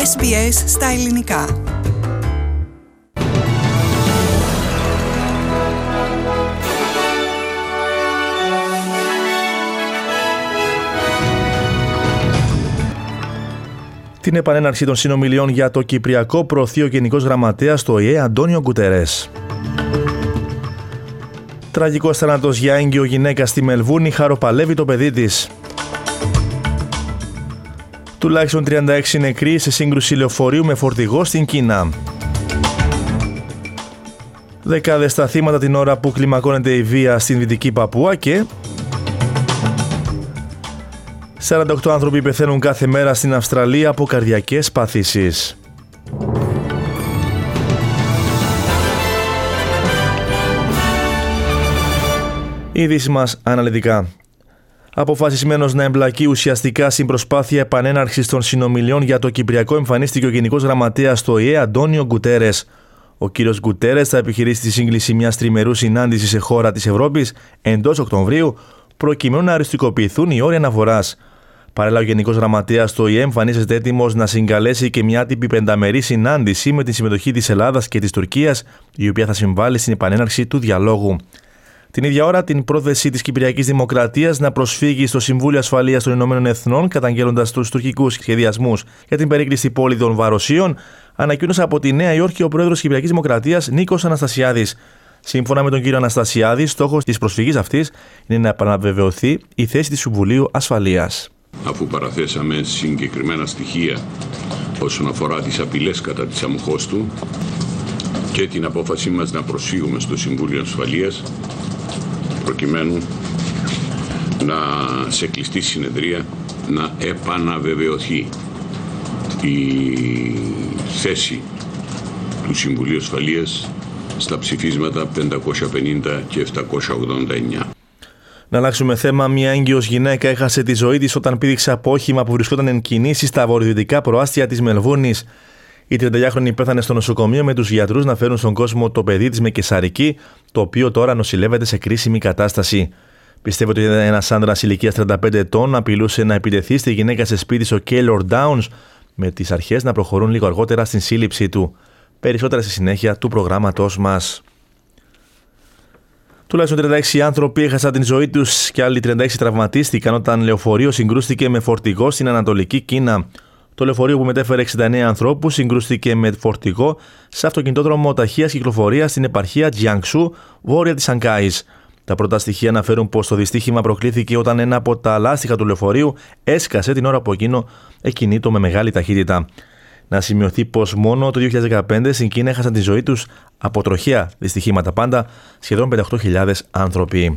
SBS στα ελληνικά. Την επανέναρξη των συνομιλιών για το Κυπριακό προωθεί ο Γενικός Γραμματέας του ΟΗΕ Αντώνιο Γκουτερές. Τραγικός θάνατος για έγκυο γυναίκα στη Μελβούρνη χαροπαλεύει το παιδί της. Τουλάχιστον 36 νεκροί σε σύγκρουση λεωφορείου με φορτηγό στην Κίνα. Δεκάδες τα θύματα την ώρα που κλιμακώνεται η βία στην Δυτική Παπούα και 48 άνθρωποι πεθαίνουν κάθε μέρα στην Αυστραλία από καρδιακές παθήσεις. Οι ειδήσεις μας αναλυτικά. Αποφασισμένος να εμπλακεί ουσιαστικά στην προσπάθεια επανέναρξης των συνομιλιών για το Κυπριακό, εμφανίστηκε ο Γενικός Γραμματέας του ΟΗΕ Αντώνιο Γκουτερές. Ο κύριος Γκουτερές θα επιχειρήσει τη σύγκληση μιας τριμερούς συνάντησης σε χώρα της Ευρώπης εντός Οκτωβρίου, προκειμένου να οριστικοποιηθούν οι όροι αναφοράς. Παράλληλα, ο Γενικός Γραμματέας του ΟΗΕ εμφανίζεται έτοιμος να συγκαλέσει και μια άτυπη πενταμερή συνάντηση με τη συμμετοχή της Ελλάδας και της Τουρκίας, η οποία θα συμβάλλει στην επανέναρξη του διαλόγου. Την ίδια ώρα, την πρόθεση της Κυπριακής Δημοκρατίας να προσφύγει στο Συμβούλιο Ασφαλείας των Ηνωμένων Εθνών, καταγγέλλοντας τους τουρκικούς σχεδιασμούς για την περίκλειστη πόλη των Βαροσίων, ανακοίνωσε από τη Νέα Υόρκη ο πρόεδρος της Κυπριακής Δημοκρατίας Νίκος Αναστασιάδης. Σύμφωνα με τον κύριο Αναστασιάδη, στόχος της προσφυγής αυτής είναι να επαναβεβαιωθεί η θέση του Συμβουλίου Ασφαλείας. Αφού παραθέσαμε συγκεκριμένα στοιχεία όσον αφορά τις απειλές κατά της αμοχώς του και την απόφασή μας να προσφύγουμε στο Συμβούλιο Ασφαλείας, προκειμένου να σε κλειστή συνεδρία να επαναβεβαιωθεί η θέση του Συμβουλίου Ασφαλείας στα ψηφίσματα 550 και 789. Να αλλάξουμε θέμα. Μια έγκυος γυναίκα έχασε τη ζωή της όταν πήδηξε από όχημα που βρισκόταν εν κινήσει στα βορειοδυτικά προάστια της Μελβούρνης. Η 30χρονη πέθανε στο νοσοκομείο με τους γιατρούς να φέρουν στον κόσμο το παιδί της με καισαρική, το οποίο τώρα νοσηλεύεται σε κρίσιμη κατάσταση. Πιστεύω ότι ένας άντρας ηλικίας 35 ετών απειλούσε να επιτεθεί στη γυναίκα σε σπίτι στο Keilor Downs, με τις αρχές να προχωρούν λίγο αργότερα στην σύλληψή του. Περισσότερα στη συνέχεια του προγράμματός μας. Τουλάχιστον 36 άνθρωποι έχασαν την ζωή τους και άλλοι 36 τραυματίστηκαν όταν λεωφορείο συγκρούστηκε με φορτηγό στην Ανατολική Κίνα. Το λεωφορείο που μετέφερε 69 ανθρώπους συγκρούστηκε με φορτηγό σε αυτοκινητόδρομο ταχείας κυκλοφορίας στην επαρχία Τζιανγκσού, βόρεια της Σανγκάης. Τα πρώτα στοιχεία αναφέρουν πως το δυστύχημα προκλήθηκε όταν ένα από τα λάστιχα του λεωφορείου έσκασε την ώρα που εκείνο εκκινείτο με μεγάλη ταχύτητα. Να σημειωθεί πως μόνο το 2015 στην Κίνα έχασαν τη ζωή τους από τροχαία δυστυχήματα πάντα σχεδόν 58.000 άνθρωποι.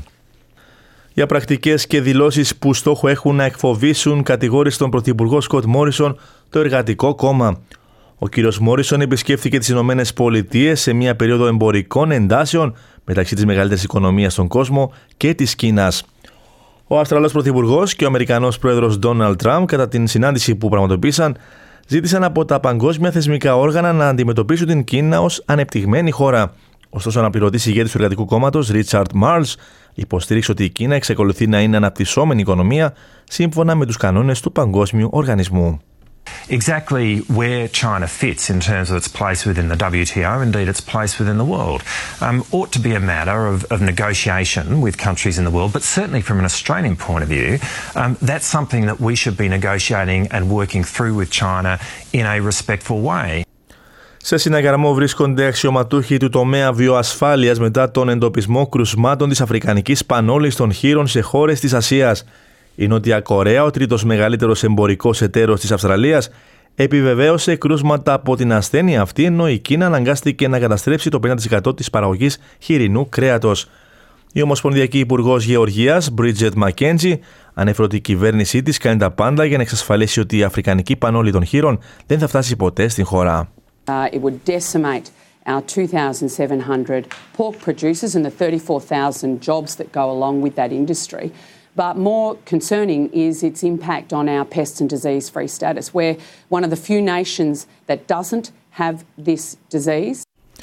Για πρακτικές και δηλώσεις που στόχο έχουν να εκφοβήσουν, κατηγόρησε τον Πρωθυπουργό Σκοτ Μόρισον το Εργατικό Κόμμα. Ο κύριος Μόρισον επισκέφθηκε τις Ηνωμένες Πολιτείες σε μια περίοδο εμπορικών εντάσεων μεταξύ της μεγαλύτερης οικονομίας στον κόσμο και της Κίνας. Ο Αυστραλός Πρωθυπουργός και ο Αμερικανός Πρόεδρος Ντόναλντ Τραμπ, κατά την συνάντηση που πραγματοποίησαν, ζήτησαν από τα παγκόσμια θεσμικά όργανα να αντιμετωπίσουν την Κίνα ως ανεπτυγμένη χώρα. Ωστόσο, ο αναπληρωτής ηγέτης του Εργατικού Κόμματος, Ρίτσαρντ Μάρλς, υποστήριξε ότι η Κίνα εξακολουθεί να είναι αναπτυσσόμενη οικονομία σύμφωνα με τους κανόνες του Παγκόσμιου Οργανισμού. Exactly where China fits in terms of its place within the WTO, indeed its place within the world, ought to be a matter of negotiation with countries in the world, but certainly from an Australian point of view, that's something that we should be negotiating and working through with China in a respectful way. Σε συναγερμό βρίσκονται αξιωματούχοι του τομέα βιοασφάλειας μετά τον εντοπισμό κρουσμάτων της αφρικανικής πανόλης των χείρων σε χώρες της Ασίας. Η Νότια Κορέα, ο τρίτος μεγαλύτερος εμπορικός εταίρος της Αυστραλίας, επιβεβαίωσε κρούσματα από την ασθένεια αυτή, ενώ η Κίνα αναγκάστηκε να καταστρέψει το 50% της παραγωγής χοιρινού κρέατος. Η Ομοσπονδιακή Υπουργός Γεωργίας, Bridget McKenzie, ανέφερε ότι η κυβέρνησή της κάνει τα πάντα για να εξασφαλίσει ότι η αφρικανική πανόλη των χείρων δεν θα φτάσει ποτέ στην χώρα. It would decimate our 2,700 pork producers and the 34,000 jobs that go along with that industry. But more concerning is its impact on our pest and disease-free status. We're one of the few nations that doesn't have this disease.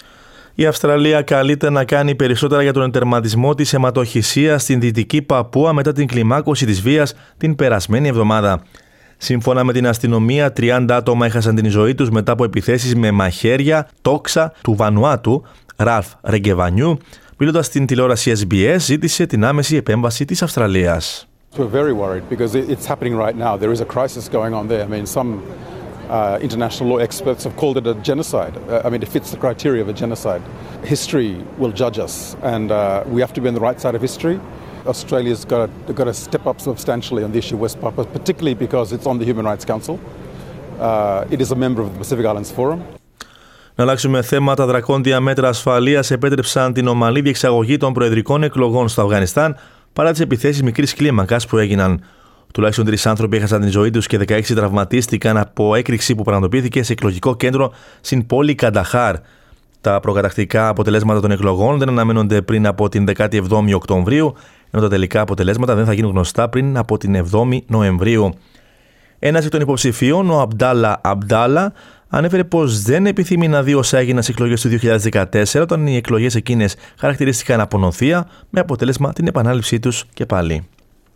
Η Αυστραλία καλείται να κάνει περισσότερα για τον εντερματισμό της αιματοχυσίας στην Δυτική Παπούα μετά την κλιμάκωση της βίας την περασμένη εβδομάδα. Σύμφωνα με την αστυνομία, 30 άτομα έχασαν την ζωή τους μετά από επιθέσεις με μαχαίρια, τόξα του Βανουάτου. Ραλφ Ρεγκεβανιού, μιλώντας στην τηλεόραση SBS, ζήτησε την άμεση επέμβαση της Αυστραλίας. We're very worried because it's happening right now. There is a crisis going on there. I mean, some international law experts have called it a genocide. I mean, it fits the criteria of a genocide. History will judge us, and we have to be on the right side of history. Australia's got to step up substantially on the issue of West Papua, particularly because it's on the Human Rights Council. It is a member of the Pacific Islands Forum. Να αλλάξουμε θέμα. Τα δρακόντια μέτρα ασφαλείας επέτρεψαν την ομαλή διεξαγωγή των προεδρικών εκλογών στο Αφγανιστάν παρά τις επιθέσεις μικρής κλίμακας που έγιναν. Τουλάχιστον 3 άνθρωποι έχασαν την ζωή τους και 16 τραυματίστηκαν από έκρηξη που πραγματοποιήθηκε σε εκλογικό κέντρο στην πόλη Κανταχάρ. Τα προκατακτικά αποτελέσματα των εκλογών δεν αναμένονται πριν από την 17η Οκτωβρίου, ενώ τα τελικά αποτελέσματα δεν θα γίνουν γνωστά πριν από την 7η Νοεμβρίου. Ένας εκ των υποψηφίων, ο Αμπντάλα, ανέφερε πως δεν επιθυμεί να δει όσα έγιναν στις εκλογές του 2014, όταν οι εκλογές εκείνες χαρακτηρίστηκαν από νοθεία, με αποτέλεσμα την επανάληψή τους και πάλι.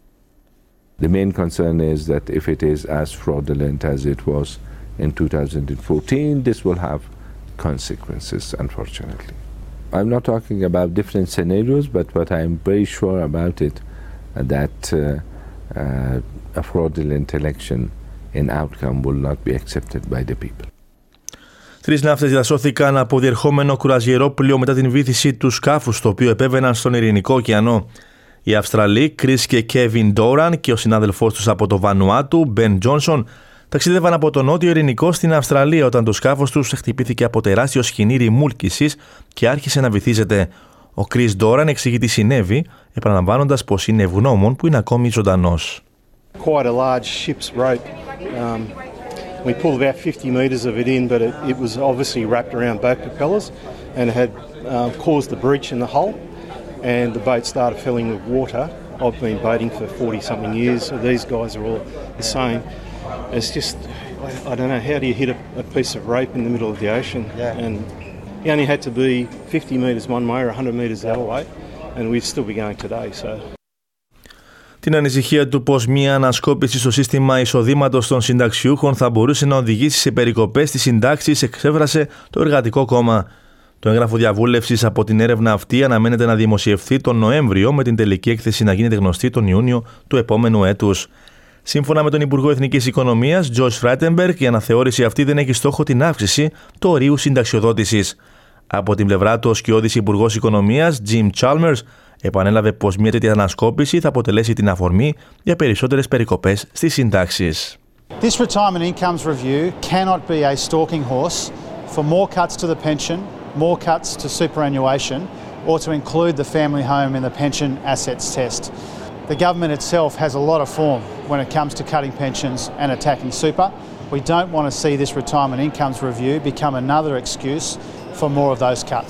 The main concern is that if it is as fraudulent as it was in 2014, this will have consequences, unfortunately. I'm not talking about different scenarios, but what I'm very sure about it, that a fraudulent election in outcome will not be accepted by the people. 3 ναύτες διασώθηκαν από διερχόμενο κουραζιερόπλοιο μετά την βύθιση του σκάφους, το οποίο επέβαιναν στον Ειρηνικό ωκεανό. Οι Αυστραλοί, Chris και Kevin Doran, και ο συνάδελφός τους από το Βανουάτου, Ben Johnson, ταξίδευαν από το νότιο Ειρηνικό στην Αυστραλία όταν το σκάφος τους χτυπήθηκε από τεράστιο σκοινί ρημούλκησης και άρχισε να βυθίζεται. Ο Chris Doran εξηγεί τι συνέβη, επαναλαμβάνοντας πως είναι ευγνώμων που είναι ακόμη ζωντανός. Quite a large ship's rope. We pulled about 50 metres of it in, but it was obviously wrapped around both propellers and had caused the breach in the hull, and the boat started filling with water. I've been boating for 40-something years, so these guys are all the same. It's just, I don't know, how do you hit a piece of rope in the middle of the ocean? Yeah. And he only had to be 50 metres one way or 100 metres the other way, and we'd still be going today, so... Την ανησυχία του πως μια ανασκόπηση στο σύστημα εισοδήματος των συνταξιούχων θα μπορούσε να οδηγήσει σε περικοπές στις συντάξεις εξέφρασε το Εργατικό Κόμμα. Το έγγραφο διαβούλευσης από την έρευνα αυτή αναμένεται να δημοσιευθεί τον Νοέμβριο, με την τελική έκθεση να γίνεται γνωστή τον Ιούνιο του επόμενου έτους. Σύμφωνα με τον Υπουργό Εθνικής Οικονομίας, Josh Frydenberg, η αναθεώρηση αυτή δεν έχει στόχο την αύξηση του ορίου συνταξιοδότησης. Από την πλευρά του, ο σκιώδης Υπουργός Οικονομίας, Jim Chalmers, επανέλαβε πως μια τέτοια ανασκόπηση θα αποτελέσει την αφορμή για περισσότερες περικοπές στις συντάξεις. This retirement incomes review cannot be a stalking horse for more cuts to the pension, more cuts to superannuation, or to include the family home in the pension assets test. The government itself has a lot of form when it comes to cutting pensions and attacking super. We don't want to see this retirement incomes review become another excuse for more of those cuts.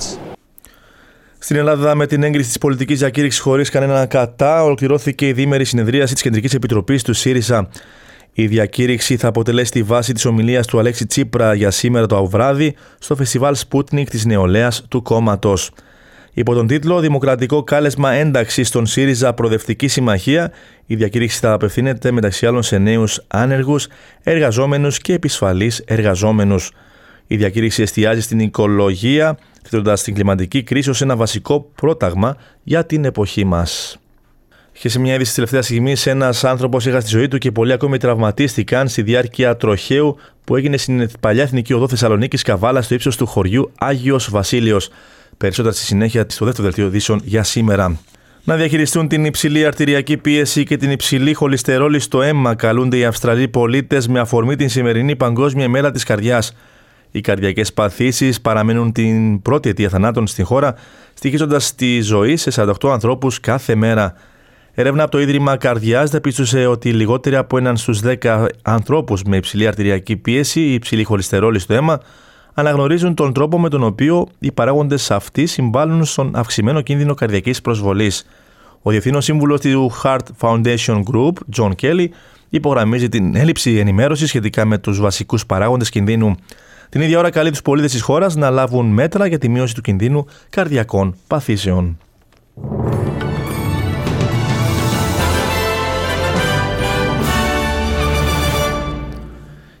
Στην Ελλάδα, με την έγκριση της πολιτικής διακήρυξης χωρίς κανένα κατά, ολοκληρώθηκε η διήμερη συνεδρίαση της Κεντρικής Επιτροπής του ΣΥΡΙΖΑ. Η διακήρυξη θα αποτελέσει τη βάση της ομιλίας του Αλέξη Τσίπρα για σήμερα το βράδυ στο φεστιβάλ Σπούτνικ της νεολαίας του κόμματος. Υπό τον τίτλο «Δημοκρατικό κάλεσμα ένταξης στον ΣΥΡΙΖΑ Προοδευτική Συμμαχία», η διακήρυξη θα απευθύνεται μεταξύ άλλων σε νέους άνεργους, εργαζόμενους και επισφαλείς εργαζόμενους. Η διακήρυξη εστιάζει στην οικολογία, θέτοντας την κλιματική κρίση ως ένα βασικό πρόταγμα για την εποχή μας. Και σε μια είδηση της τελευταίας στιγμής, ένας άνθρωπος έχασε τη ζωή του και πολλοί ακόμη τραυματίστηκαν στη διάρκεια τροχαίου που έγινε στην παλιά εθνική οδό Θεσσαλονίκης Καβάλα στο ύψος του χωριού Άγιος Βασίλειος. Περισσότερα στη συνέχεια στο δεύτερο δελτίο ειδήσεων για σήμερα. Να διαχειριστούν την υψηλή αρτηριακή πίεση και την υψηλή χολυστερόλη στο αίμα καλούνται οι Αυστραλοί πολίτες με αφορμή την σημερινή Παγκόσμια ημέρα της καρδιάς. Οι καρδιακές παθήσεις παραμένουν την πρώτη αιτία θανάτων στην χώρα, στοιχίζοντας τη ζωή σε 48 ανθρώπους κάθε μέρα. Έρευνα από το Ίδρυμα Καρδιάς διαπίστωσε ότι λιγότεροι από 1 στους 10 ανθρώπους με υψηλή αρτηριακή πίεση ή υψηλή χολυστερόλη στο αίμα αναγνωρίζουν τον τρόπο με τον οποίο οι παράγοντες αυτοί συμβάλλουν στον αυξημένο κίνδυνο καρδιακής προσβολής. Ο Διευθύνων Σύμβουλος του Heart Foundation Group, John Kelly, υπογραμμίζει την έλλειψη ενημέρωσης σχετικά με τους βασικούς παράγοντες κινδύνου. Την ίδια ώρα καλεί τους πολίτες της χώρας να λάβουν μέτρα για τη μείωση του κινδύνου καρδιακών παθήσεων.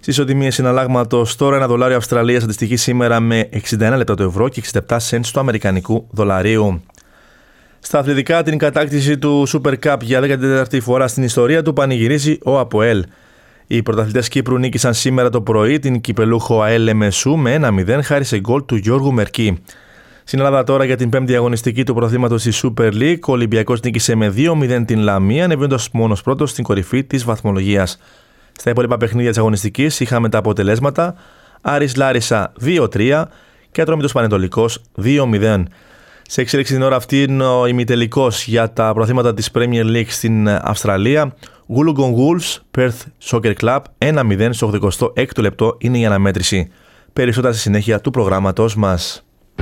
Στις οτιμίες συναλλάγματος τώρα, ένα δολάριο Αυστραλίας αντιστοιχεί σήμερα με 61 λεπτά το ευρώ και 67 cents του αμερικανικού δολαρίου. Στα αθλητικά, την κατάκτηση του Super Cup για 14η φορά στην ιστορία του πανηγυρίζει ο ΑΠΟΕΛ. Οι πρωταθλητές Κύπρου νίκησαν σήμερα το πρωί την κυπελούχο ΑΕΛ Λεμεσού με 1-0 χάρη σε γκολ του Γιώργου Μερκή. Στην Ελλάδα τώρα για την 5η αγωνιστική του πρωταθλήματος της Super League, ο Ολυμπιακός νίκησε με 2-0 την Λαμία, ανεβαίνοντας μόνος πρώτος στην κορυφή της βαθμολογίας. Στα υπόλοιπα παιχνίδια της αγωνιστικής είχαμε τα αποτελέσματα: Άρης Λάρισα 2-3 και Ατρόμητος Πανετολικός 2-0. Σε εξέλιξη την ώρα αυτή είναι ο ημιτελικός για τα πρωταθλήματα της Premier League στην Αυστραλία. Wollongong Wolves, Perth Soccer Club 1-0 στο 86ο λεπτό είναι η αναμέτρηση. Περισσότερα στη συνέχεια του προγράμματος μας.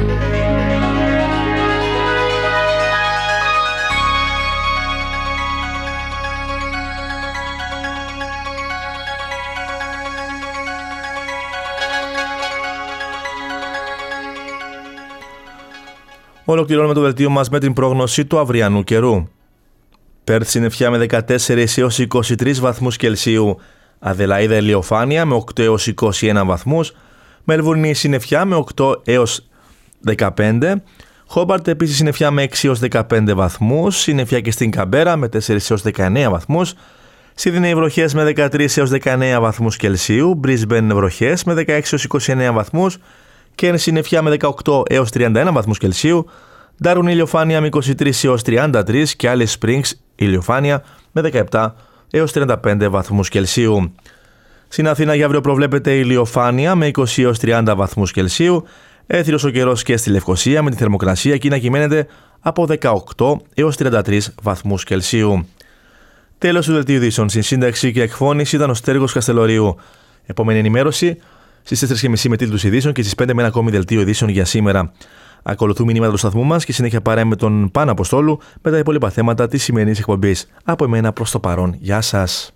Ολοκληρώνουμε το δελτίο μας με την πρόγνωση του αυριανού καιρού. Πέρθ συννεφιά με 14 έως 23 βαθμούς Κελσίου. Αδελαΐδα ηλιοφάνεια με 8 έως 21 βαθμούς. Μελβούρνη συννεφιά με 8 έως 15. Χόμπαρτ επίσης συννεφιά με 6 έως 15 βαθμούς. Συννεφιά και στην Καμπέρα με 4 έως 19 βαθμούς. Σίδνεϊ βροχές με 13 έως 19 βαθμούς Κελσίου. Μπρίσμπεν βροχές με 16 έως 29 βαθμούς. Κέρν συννεφιά με 18 έως 31 βαθμούς Κελσίου. Ντάρουν ηλιοφάνεια με 23 έως 33 και Alice Springs ηλιοφάνεια με 17 έως 35 βαθμούς Κελσίου. Στην Αθήνα για αύριο προβλέπεται ηλιοφάνεια με 20 έως 30 βαθμούς Κελσίου. Έθριος ο καιρός και στη Λευκοσία με τη θερμοκρασία εκεί να κυμαίνεται από 18 έως 33 βαθμούς Κελσίου. Τέλος του δελτίου ειδήσεων. Στην σύνταξη και εκφώνηση ήταν ο Στέργος Καστελορίου. Επόμενη ενημέρωση στις 4.30 με τίτλους ειδήσεων και στις 5 με ένα ακόμη δελτίο ειδήσεων για σήμερα. Ακολουθούν μηνύματα του σταθμού μας και συνέχεια παρέα με τον Πάνο Αποστόλου με τα υπόλοιπα θέματα της σημερινής εκπομπής. Από εμένα προς το παρόν. Γεια σας.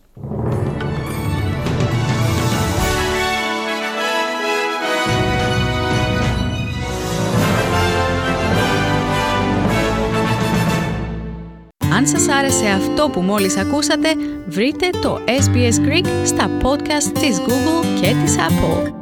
Αν σας άρεσε αυτό που μόλις ακούσατε, βρείτε το SBS Greek στα podcast της Google και της Apple.